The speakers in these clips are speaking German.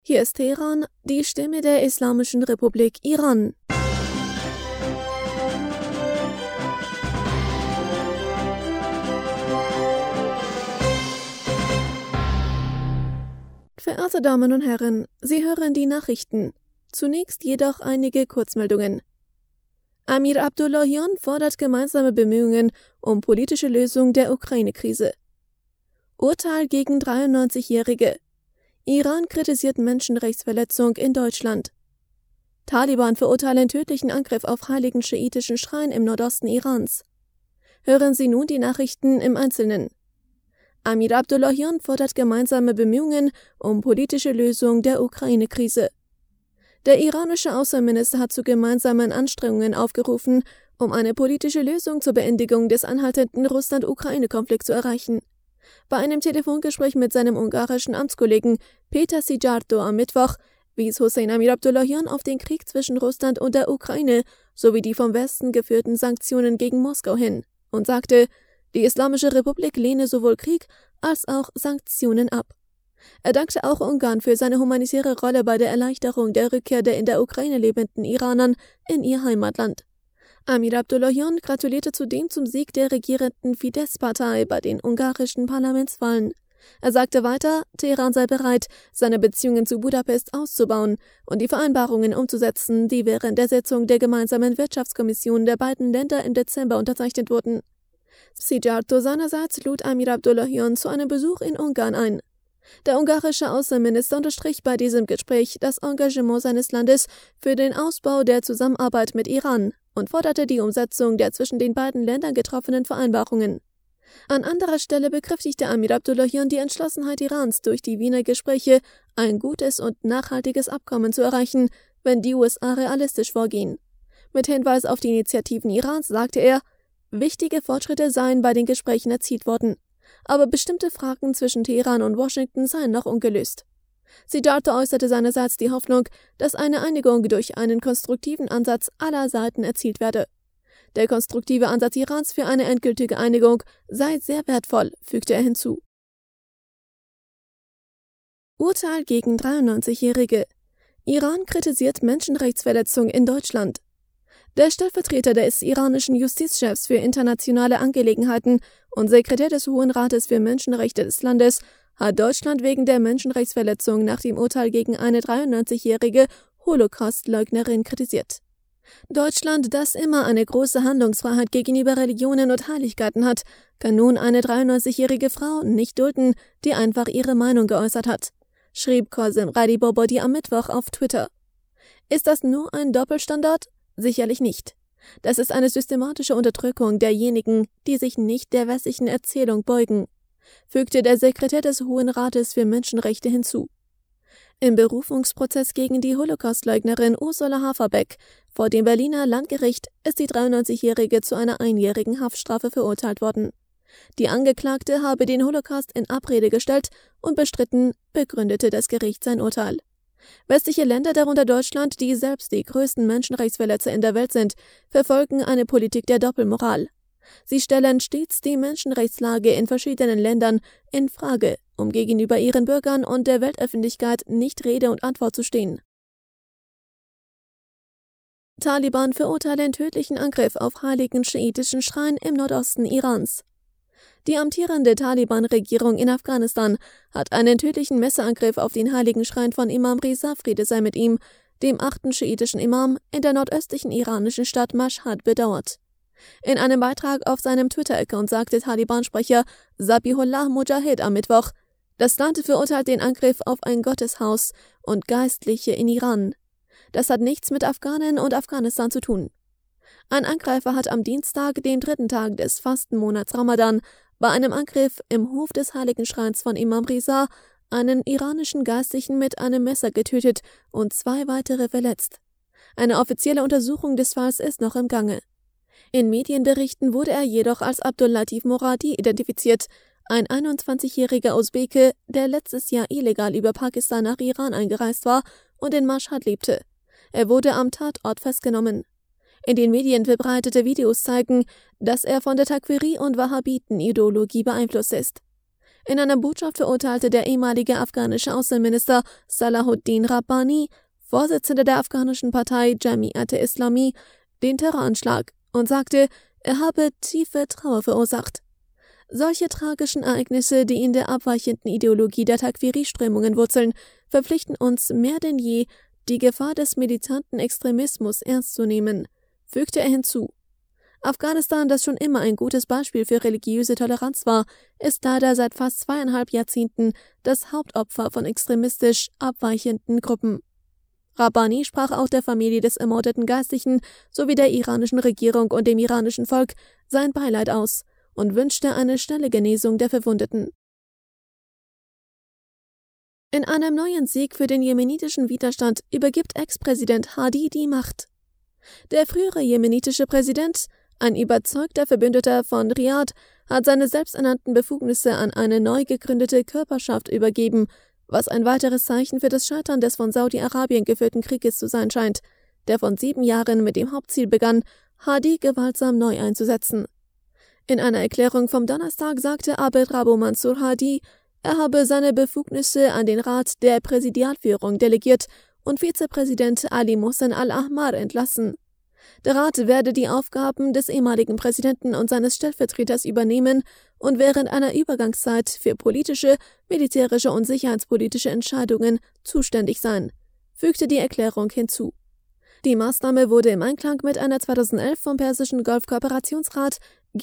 Hier ist Teheran, die Stimme der Islamischen Republik Iran. Verehrte Damen und Herren, Sie hören die Nachrichten. Zunächst jedoch einige Kurzmeldungen. Amir Abdullahian fordert gemeinsame Bemühungen um politische Lösung der Ukraine-Krise. Urteil gegen 93-Jährige. Iran kritisiert Menschenrechtsverletzung in Deutschland. Taliban verurteilen tödlichen Angriff auf heiligen schiitischen Schrein im Nordosten Irans. Hören Sie nun die Nachrichten im Einzelnen. Amir Abdullahian fordert gemeinsame Bemühungen um politische Lösung der Ukraine-Krise. Der iranische Außenminister hat zu gemeinsamen Anstrengungen aufgerufen, um eine politische Lösung zur Beendigung des anhaltenden Russland-Ukraine-Konflikts zu erreichen. Bei einem Telefongespräch mit seinem ungarischen Amtskollegen Péter Szijjártó am Mittwoch wies Hossein Amir Abdullahian auf den Krieg zwischen Russland und der Ukraine sowie die vom Westen geführten Sanktionen gegen Moskau hin und sagte, die Islamische Republik lehne sowohl Krieg als auch Sanktionen ab. Er dankte auch Ungarn für seine humanitäre Rolle bei der Erleichterung der Rückkehr der in der Ukraine lebenden Iranern in ihr Heimatland. Amir Abdullahian gratulierte zudem zum Sieg der regierenden Fidesz-Partei bei den ungarischen Parlamentswahlen. Er sagte weiter, Teheran sei bereit, seine Beziehungen zu Budapest auszubauen und die Vereinbarungen umzusetzen, die während der Sitzung der gemeinsamen Wirtschaftskommission der beiden Länder im Dezember unterzeichnet wurden. Szijjártó seinerseits lud Amir Abdullahian zu einem Besuch in Ungarn ein. Der ungarische Außenminister unterstrich bei diesem Gespräch das Engagement seines Landes für den Ausbau der Zusammenarbeit mit Iran und forderte die Umsetzung der zwischen den beiden Ländern getroffenen Vereinbarungen. An anderer Stelle bekräftigte Amir Abdullahian die Entschlossenheit Irans, durch die Wiener Gespräche ein gutes und nachhaltiges Abkommen zu erreichen, wenn die USA realistisch vorgehen. Mit Hinweis auf die Initiativen Irans sagte er, wichtige Fortschritte seien bei den Gesprächen erzielt worden, aber bestimmte Fragen zwischen Teheran und Washington seien noch ungelöst. Szijjártó äußerte seinerseits die Hoffnung, dass eine Einigung durch einen konstruktiven Ansatz aller Seiten erzielt werde. Der konstruktive Ansatz Irans für eine endgültige Einigung sei sehr wertvoll, fügte er hinzu. Urteil gegen 93-Jährige. Iran kritisiert Menschenrechtsverletzung in Deutschland. Der Stellvertreter des iranischen Justizchefs für internationale Angelegenheiten und Sekretär des Hohen Rates für Menschenrechte des Landes hat Deutschland wegen der Menschenrechtsverletzung nach dem Urteil gegen eine 93-jährige Holocaust-Leugnerin kritisiert. Deutschland, das immer eine große Handlungsfreiheit gegenüber Religionen und Heiligkeiten hat, kann nun eine 93-jährige Frau nicht dulden, die einfach ihre Meinung geäußert hat, schrieb Qasem Radibobodi am Mittwoch auf Twitter. Ist das nur ein Doppelstandard? Sicherlich nicht. Das ist eine systematische Unterdrückung derjenigen, die sich nicht der westlichen Erzählung beugen, fügte der Sekretär des Hohen Rates für Menschenrechte hinzu. Im Berufungsprozess gegen die Holocaustleugnerin Ursula Haferbeck vor dem Berliner Landgericht ist die 93-Jährige zu einer einjährigen Haftstrafe verurteilt worden. Die Angeklagte habe den Holocaust in Abrede gestellt und bestritten, begründete das Gericht sein Urteil. Westliche Länder, darunter Deutschland, die selbst die größten Menschenrechtsverletzer in der Welt sind, verfolgen eine Politik der Doppelmoral. Sie stellen stets die Menschenrechtslage in verschiedenen Ländern in Frage, um gegenüber ihren Bürgern und der Weltöffentlichkeit nicht Rede und Antwort zu stehen. Taliban verurteilen tödlichen Angriff auf heiligen schiitischen Schrein im Nordosten Irans. Die amtierende Taliban-Regierung in Afghanistan hat einen tödlichen Messerangriff auf den heiligen Schrein von Imam Riza, Friede sei mit ihm, dem 8. schiitischen Imam, in der nordöstlichen iranischen Stadt Mashhad bedauert. In einem Beitrag auf seinem Twitter-Account sagte Taliban-Sprecher Zabihullah Mujahid am Mittwoch, das Land verurteilt den Angriff auf ein Gotteshaus und Geistliche in Iran. Das hat nichts mit Afghanen und Afghanistan zu tun. Ein Angreifer hat am Dienstag, dem 3. Tag des Fastenmonats Ramadan, bei einem Angriff im Hof des Heiligen Schreins von Imam Riza einen iranischen Geistlichen mit einem Messer getötet und 2 weitere verletzt. Eine offizielle Untersuchung des Falls ist noch im Gange. In Medienberichten wurde er jedoch als Abdul-Latif Moradi identifiziert, ein 21-jähriger Usbeke, der letztes Jahr illegal über Pakistan nach Iran eingereist war und in Mashhad lebte. Er wurde am Tatort festgenommen. In den Medien verbreitete Videos zeigen, dass er von der Takfiri- und Wahhabiten-Ideologie beeinflusst ist. In einer Botschaft verurteilte der ehemalige afghanische Außenminister Salahuddin Rabbani, Vorsitzender der afghanischen Partei Jamiat-e-Islami, den Terroranschlag und sagte, er habe tiefe Trauer verursacht. Solche tragischen Ereignisse, die in der abweichenden Ideologie der Takfiri-Strömungen wurzeln, verpflichten uns mehr denn je, die Gefahr des militanten Extremismus ernst zu nehmen, fügte er hinzu. Afghanistan, das schon immer ein gutes Beispiel für religiöse Toleranz war, ist leider seit fast 2,5 Jahrzehnten das Hauptopfer von extremistisch abweichenden Gruppen. Rabbani sprach auch der Familie des ermordeten Geistlichen sowie der iranischen Regierung und dem iranischen Volk sein Beileid aus und wünschte eine schnelle Genesung der Verwundeten. In einem neuen Sieg für den jemenitischen Widerstand übergibt Ex-Präsident Hadi die Macht. Der frühere jemenitische Präsident, ein überzeugter Verbündeter von Riad, hat seine selbsternannten Befugnisse an eine neu gegründete Körperschaft übergeben, was ein weiteres Zeichen für das Scheitern des von Saudi-Arabien geführten Krieges zu sein scheint, der von 7 Jahren mit dem Hauptziel begann, Hadi gewaltsam neu einzusetzen. In einer Erklärung vom Donnerstag sagte Abed Rabo Mansur Hadi, er habe seine Befugnisse an den Rat der Präsidialführung delegiert und Vizepräsident Ali Mohsen al-Ahmar entlassen. Der Rat werde die Aufgaben des ehemaligen Präsidenten und seines Stellvertreters übernehmen und während einer Übergangszeit für politische, militärische und sicherheitspolitische Entscheidungen zuständig sein, fügte die Erklärung hinzu. Die Maßnahme wurde im Einklang mit einer 2011 vom Persischen Golfkooperationsrat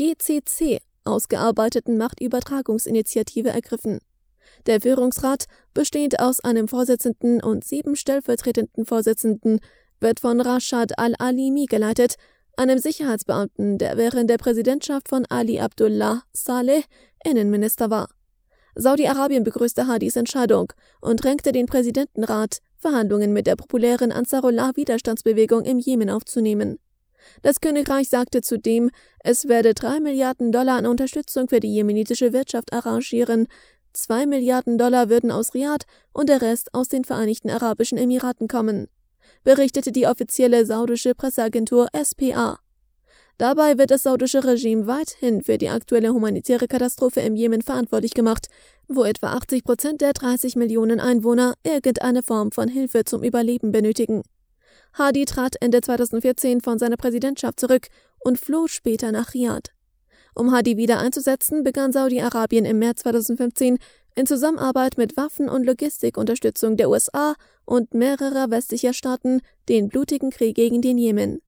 GCC ausgearbeiteten Machtübertragungsinitiative ergriffen. Der Führungsrat, bestehend aus einem Vorsitzenden und 7 stellvertretenden Vorsitzenden, wird von Rashad al-Alimi geleitet, einem Sicherheitsbeamten, der während der Präsidentschaft von Ali Abdullah Saleh Innenminister war. Saudi-Arabien begrüßte Hadis Entscheidung und drängte den Präsidentenrat, Verhandlungen mit der populären Ansarullah-Widerstandsbewegung im Jemen aufzunehmen. Das Königreich sagte zudem, es werde $3 Milliarden an Unterstützung für die jemenitische Wirtschaft arrangieren, $2 Milliarden würden aus Riad und der Rest aus den Vereinigten Arabischen Emiraten kommen, berichtete die offizielle saudische Presseagentur SPA. Dabei wird das saudische Regime weithin für die aktuelle humanitäre Katastrophe im Jemen verantwortlich gemacht, wo etwa 80% der 30 Millionen Einwohner irgendeine Form von Hilfe zum Überleben benötigen. Hadi trat Ende 2014 von seiner Präsidentschaft zurück und floh später nach Riad. Um Hadi wieder einzusetzen, begann Saudi-Arabien im März 2015 in Zusammenarbeit mit Waffen- und Logistikunterstützung der USA und mehrerer westlicher Staaten den blutigen Krieg gegen den Jemen.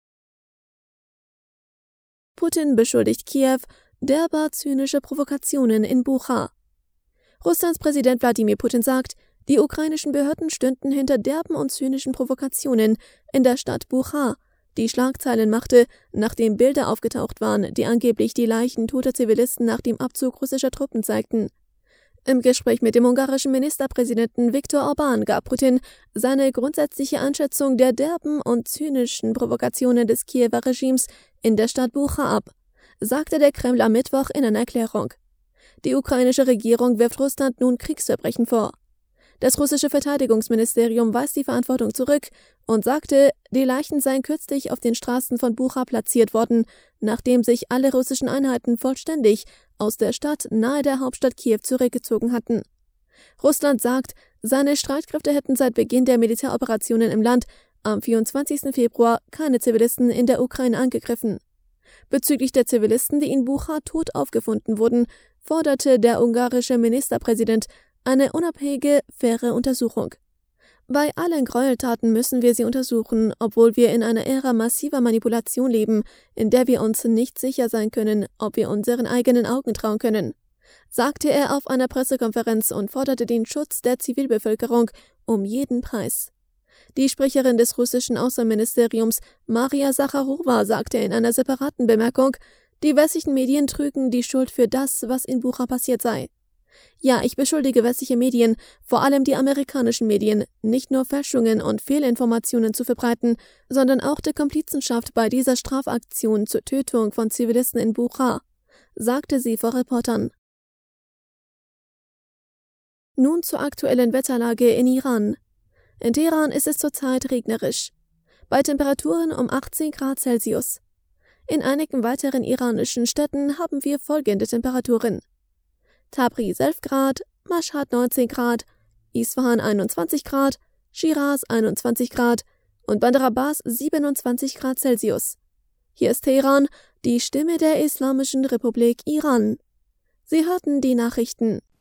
Putin beschuldigt Kiew derber zynische Provokationen in Bucha. Russlands Präsident Wladimir Putin sagt, die ukrainischen Behörden stünden hinter derben und zynischen Provokationen in der Stadt Bucha, die Schlagzeilen machte, nachdem Bilder aufgetaucht waren, die angeblich die Leichen toter Zivilisten nach dem Abzug russischer Truppen zeigten. Im Gespräch mit dem ungarischen Ministerpräsidenten Viktor Orbán gab Putin seine grundsätzliche Einschätzung der derben und zynischen Provokationen des Kiewer Regimes in der Stadt Bucha ab, sagte der Kreml am Mittwoch in einer Erklärung. Die ukrainische Regierung wirft Russland nun Kriegsverbrechen vor. Das russische Verteidigungsministerium weist die Verantwortung zurück und sagte, die Leichen seien kürzlich auf den Straßen von Bucha platziert worden, nachdem sich alle russischen Einheiten vollständig aus der Stadt nahe der Hauptstadt Kiew zurückgezogen hatten. Russland sagt, seine Streitkräfte hätten seit Beginn der Militäroperationen im Land am 24. Februar keine Zivilisten in der Ukraine angegriffen. Bezüglich der Zivilisten, die in Bucha tot aufgefunden wurden, forderte der ungarische Ministerpräsident eine unabhängige, faire Untersuchung. Bei allen Gräueltaten müssen wir sie untersuchen, obwohl wir in einer Ära massiver Manipulation leben, in der wir uns nicht sicher sein können, ob wir unseren eigenen Augen trauen können, sagte er auf einer Pressekonferenz und forderte den Schutz der Zivilbevölkerung um jeden Preis. Die Sprecherin des russischen Außenministeriums, Maria Sacharowa, sagte in einer separaten Bemerkung, die westlichen Medien trügen die Schuld für das, was in Bucha passiert sei. Ja, ich beschuldige westliche Medien, vor allem die amerikanischen Medien, nicht nur Fälschungen und Fehlinformationen zu verbreiten, sondern auch der Komplizenschaft bei dieser Strafaktion zur Tötung von Zivilisten in Bucha, sagte sie vor Reportern. Nun zur aktuellen Wetterlage in Iran. In Teheran ist es zurzeit regnerisch, bei Temperaturen um 18 Grad Celsius. In einigen weiteren iranischen Städten haben wir folgende Temperaturen: Tabriz 11 Grad, Mashhad 19 Grad, Isfahan 21 Grad, Shiraz 21 Grad und Bandar Abbas 27 Grad Celsius. Hier ist Teheran, die Stimme der Islamischen Republik Iran. Sie hörten die Nachrichten.